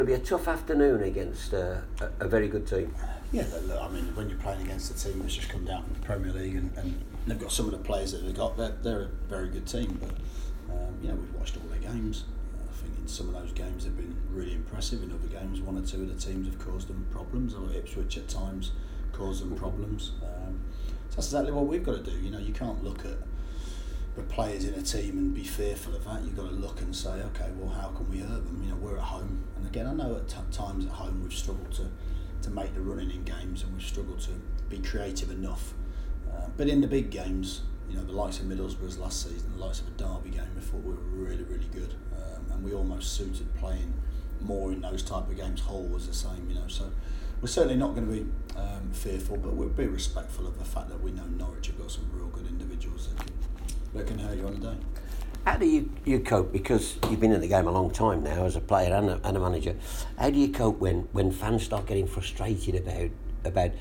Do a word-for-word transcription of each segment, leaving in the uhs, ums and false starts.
It'll be a tough afternoon against uh, a, a very good team. Yeah, look, I mean, when you're playing against a team that's just come down from the Premier League and, and they've got some of the players that they've got, they're, they're a very good team. But, um, you know, we've watched all their games. I think in some of those games they've been really impressive. In other games, one or two of the teams have caused them problems, or Ipswich at times caused them problems. Um, so that's exactly what we've got to do. You know, you can't look at the players in a team and be fearful of that. You've got to look and say, okay, well, how can we hurt them? You know, we're at home, and again, I know at t- times at home we've struggled to, to make the running in games, and we've struggled to be creative enough. Uh, but in the big games, you know, the likes of Middlesbrough's last season, the likes of a Derby game, I thought we were really, really good, um, and we almost suited playing more in those type of games. Hull was the same, you know. So we're certainly not going to be um, fearful, but we'll be respectful of the fact that we know Norwich have got some real good individuals that can, that can hurt you on the day. How do you, you cope, because you've been in the game a long time now as a player and a, and a manager, how do you cope when, when fans start getting frustrated about about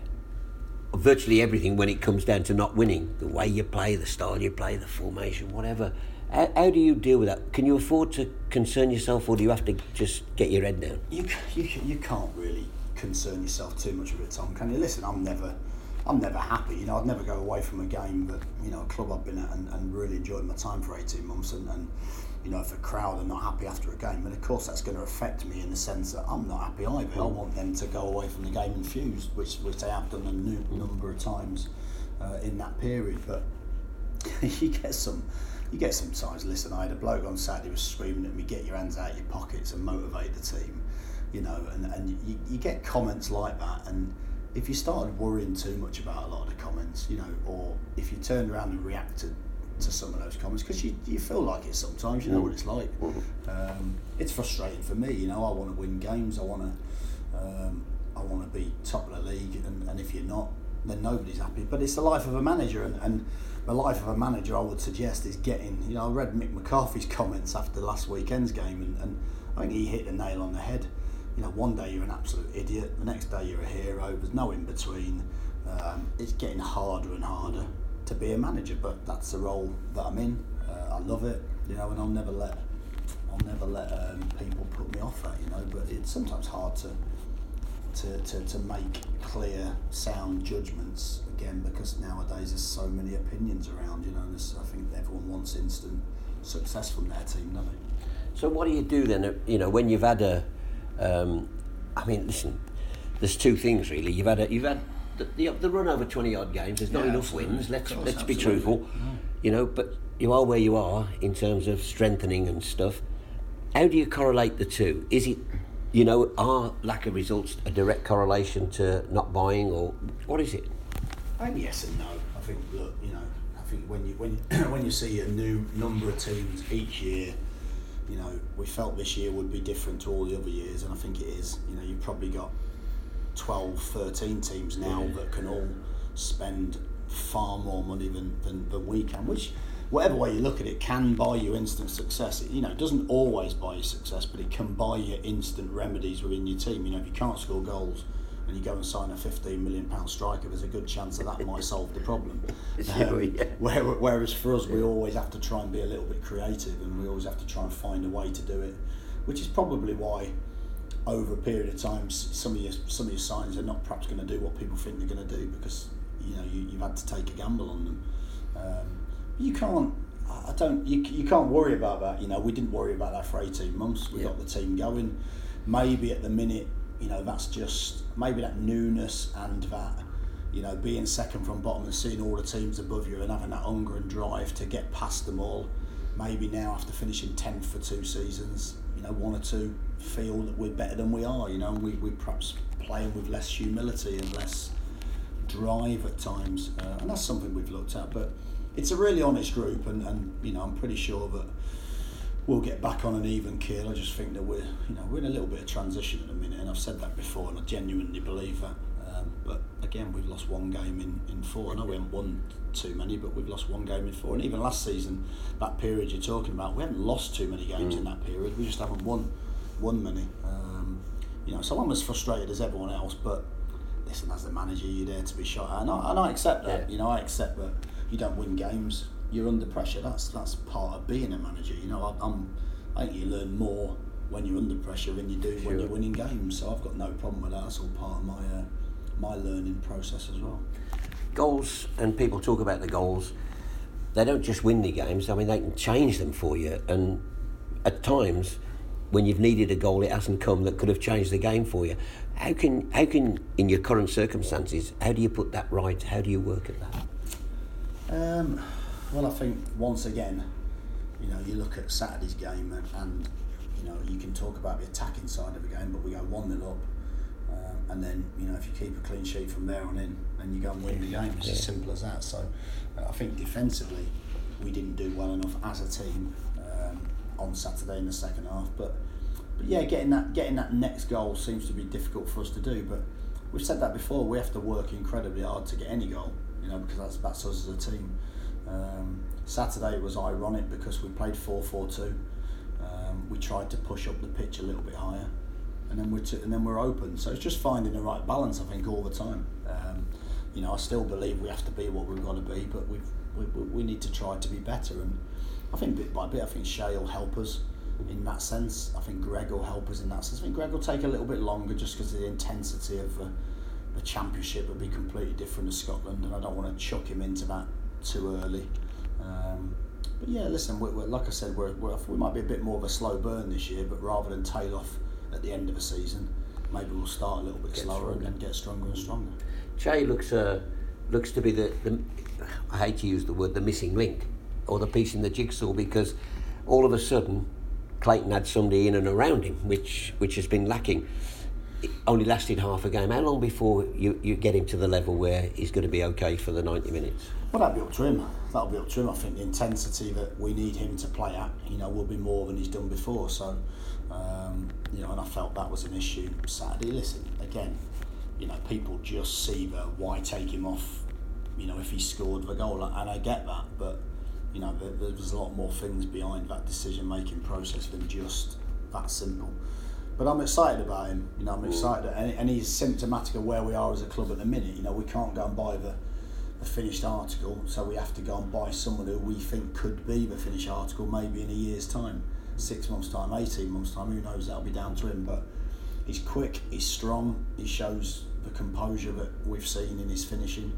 virtually everything when it comes down to not winning? The way you play, the style you play, the formation, whatever. How, how do you deal with that? Can you afford to concern yourself, or do you have to just get your head down? You, you, you can't really concern yourself too much with it, Tom, can you? Listen, I'm never... I'm never happy, you know, I'd never go away from a game that, you know, a club I've been at and, and really enjoyed my time for eighteen months, and, and, you know, if a crowd are not happy after a game, and of course that's going to affect me in the sense that I'm not happy either. I want them to go away from the game infused, which, which they have done a new number of times uh, in that period, but you get some, you get some times, listen, I had a bloke on Saturday who was screaming at me, get your hands out of your pockets and motivate the team, you know, and, and you, you get comments like that, and if you started worrying too much about a lot of the comments, you know, or if you turned around and reacted to some of those comments, because you, you feel like it sometimes, you know what it's like. Um, it's frustrating for me, you know. I want to win games. I want to, um, I want to be top of the league, and, and if you're not, then nobody's happy. But it's the life of a manager, and, and the life of a manager, I would suggest, is getting. You know, I read Mick McCarthy's comments after last weekend's game, and, and I think he hit the nail on the head. You know, one day you're an absolute idiot, the next day you're a hero, there's no in between. Um, it's getting harder and harder to be a manager, but that's the role that I'm in. Uh, I love it, you know, and I'll never let I'll never let um, people put me off that, you know, but it's sometimes hard to, to, to, to make clear, sound judgments, again, because nowadays there's so many opinions around, you know, and I think everyone wants instant success from their team, don't they? So what do you do then, you know, when you've had a Um, I mean, listen. There's two things really. You've had a, you've had the, the, the run over twenty odd games. There's not yeah, enough absolutely. wins. Let's course, let's absolutely. be truthful. Yeah. You know, but you are where you are in terms of strengthening and stuff. How do you correlate the two? Is it, you know, are lack of results a direct correlation to not buying, or what is it? I think yes and no. I think look, you know, I think when you when when you see a new number of teams each year. You know, we felt this year would be different to all the other years, and I think it is. You know, you've probably got twelve, thirteen teams now yeah. that can all spend far more money than, than, than we can, which, whatever way you look at it, can buy you instant success. It, you know, it doesn't always buy you success, but it can buy you instant remedies within your team. You know, if you can't score goals and you go and sign a fifteen million pound striker, there's a good chance that that might solve the problem. Um, yeah. Whereas for us, we always have to try and be a little bit creative, and we always have to try and find a way to do it, which is probably why over a period of time some of your some of your signings are not perhaps going to do what people think they're going to do, because you know you, you've had to take a gamble on them. Um, you can't I don't you, you can't worry about that. You know, we didn't worry about that for eighteen months. We yeah. got the team going. Maybe at the minute, you know, that's just maybe that newness and that, you know, being second from bottom and seeing all the teams above you and having that hunger and drive to get past them all. Maybe now, after finishing tenth for two seasons, you know, one or two feel that we're better than we are, you know, and we, we perhaps playing with less humility and less drive at times. Uh, and that's something we've looked at. But it's a really honest group, and, and you know, I'm pretty sure that we'll get back on an even keel. I just think that we're, you know, we're in a little bit of transition at the minute, and I've said that before, and I genuinely believe that. Um, but again, we've lost one game in, in four. I know we haven't won too many, but we've lost one game in four. And even last season, that period you're talking about, we haven't lost too many games mm. in that period. We just haven't won won many. Um, you know, so I'm as frustrated as everyone else. But listen, as the manager, you're there to be shot at, and I, and I accept that. Yeah. You know, I accept that you don't win games. You're under pressure. That's that's part of being a manager. You know, I, I'm. I think you learn more when you're under pressure than you do Sure. when you're winning games. So I've got no problem with that. That's all part of my uh, my learning process as well. Goals, and people talk about the goals, they don't just win the games, I mean they can change them for you, and at times when you've needed a goal it hasn't come that could have changed the game for you. How can, how can in your current circumstances, how do you put that right? How do you work at that? Um, well, I think once again, you know, you look at Saturday's game and, and you know, you can talk about the attacking side of the game, but we go one nil up, um, and then, you know, if you keep a clean sheet from there on in, then you go and win the game. It's yeah. as simple as that. So uh, I think defensively we didn't do well enough as a team um, on Saturday in the second half, but but yeah, getting that getting that next goal seems to be difficult for us to do. But we've said that before. We have to work incredibly hard to get any goal, you know, because that's that's us as a team. Um, Saturday was ironic because we played four four two. Um, we tried to push up the pitch a little bit higher, and then we're t- and then we're open. So it's just finding the right balance, I think, all the time. Um, you know, I still believe we have to be what we've got to be, but we've, we we need to try to be better. And I think bit by bit, I think Shay will help us in that sense. I think Greg will help us in that sense. I think Greg will take a little bit longer just because the intensity of the, the championship would be completely different to Scotland, and I don't want to chuck him into that too early. Um, but yeah, listen, we're, we're, like I said, we're, we're, we might be a bit more of a slow burn this year, but rather than tail off at the end of a season, maybe we'll start a little bit Get slower stronger. and then get stronger and stronger. Jay looks uh, looks to be the, the, I hate to use the word, the missing link, or the piece in the jigsaw, because all of a sudden Clayton had somebody in and around him, which which has been lacking. It only lasted half a game. How long before you, you get him to the level where he's going to be okay for the ninety minutes? Well, that'll be up to him. That'll be up to him. I think the intensity that we need him to play at, you know, will be more than he's done before. So, um, you know, and I felt that was an issue Saturday. Listen, again, you know, people just see the why take him off, you know, if he scored the goal, and I get that, but you know, there, there's a lot more things behind that decision-making process than just that simple. But I'm excited about him. You know, I'm excited, and, and he's symptomatic of where we are as a club at the minute. You know, we can't go and buy the, the finished article, so we have to go and buy someone who we think could be the finished article, maybe in a year's time, six months' time, eighteen months' time. Who knows? That'll be down to him. But he's quick, he's strong, he shows the composure that we've seen in his finishing,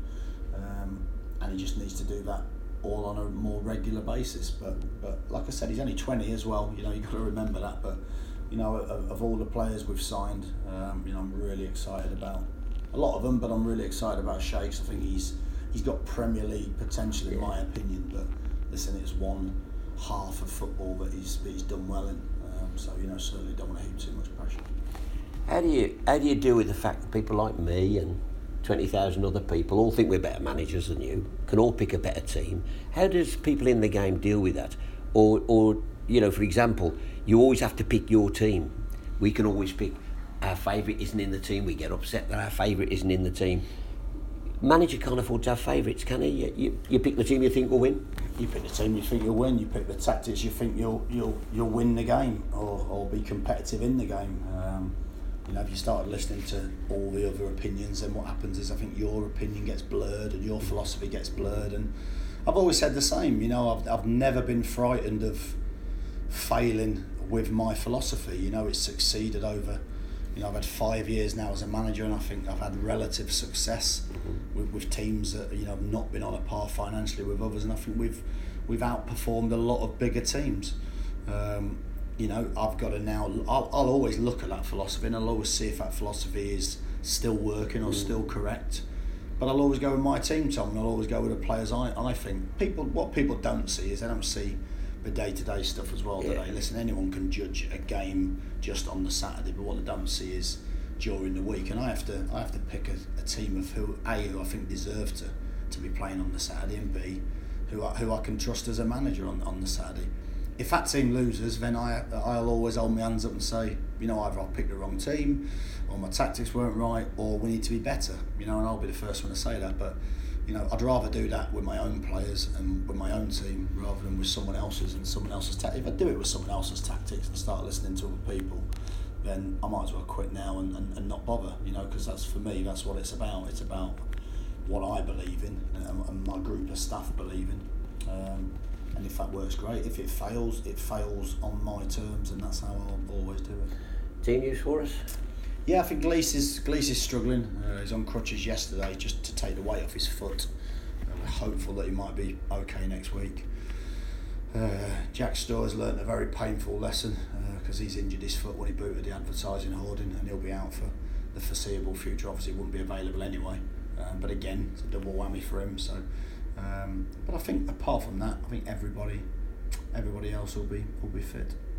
um, and he just needs to do that all on a more regular basis. But but like I said, he's only twenty as well. You know, you've got to remember that. But you know, of, of all the players we've signed, um, you know, I'm really excited about a lot of them. But I'm really excited about Shakes. I think he's he's got Premier League potential, in my opinion. But listen, it's one half of football that he's that he's done well in. Um, so you know, certainly don't want to heap too much pressure. How do you how do you deal with the fact that people like me and twenty thousand other people all think we're better managers than you, can all pick a better team? How does people in the game deal with that? Or, or you know, for example, you always have to pick your team. We can always pick our favourite isn't in the team. We get upset that our favourite isn't in the team. Manager can't afford to have favourites, can he? You, you, you pick the team you think will win. You pick the team you think you'll win. You pick the tactics you think you'll you'll you'll win the game, or, or be competitive in the game. Um, You know, if you started listening to all the other opinions, then what happens is I think your opinion gets blurred and your philosophy gets blurred. And I've always said the same. You know, I've I've never been frightened of failing with my philosophy. You know, it's succeeded over. You know, I've had five years now as a manager, and I think I've had relative success mm-hmm. with, with teams that you know have not been on a par financially with others, and I think we've we've outperformed a lot of bigger teams. Um, You know, I've got to now. I'll, I'll always look at that philosophy, and I'll always see if that philosophy is still working or mm. still correct. But I'll always go with my team, Tom, and I'll always go with the players I, I think. People, what people don't see is they don't see the day-to-day stuff as well. Yeah. Do they? Listen, anyone can judge a game just on the Saturday, but what they don't see is during the week. And I have to, I have to pick a, a team of who a who I think deserve to, to be playing on the Saturday, and b who I, who I can trust as a manager on on the Saturday. If that team loses, then I, I'll always hold my hands up and say, you know, either I've picked the wrong team, or my tactics weren't right, or we need to be better, you know, and I'll be the first one to say that. But, you know, I'd rather do that with my own players and with my own team rather than with someone else's and someone else's tactics. If I do it with someone else's tactics and start listening to other people, then I might as well quit now and, and, and not bother, you know, because that's, for me, that's what it's about. It's about what I believe in and, and my group of staff believe in. Um, and if that works, great. If it fails, it fails on my terms, and that's how I'll always do it. Team news for us? Yeah, I think Glees is Glees is struggling. Uh, he's on crutches yesterday just to take the weight off his foot. Uh, we're hopeful that he might be okay next week. Uh, Jack Storr's learnt a very painful lesson because uh, he's injured his foot when he booted the advertising hoarding, and he'll be out for the foreseeable future. Obviously, he wouldn't be available anyway. Um, but again, it's a double whammy for him. So, um, but I think apart from that, I think everybody, everybody else will be will be fit.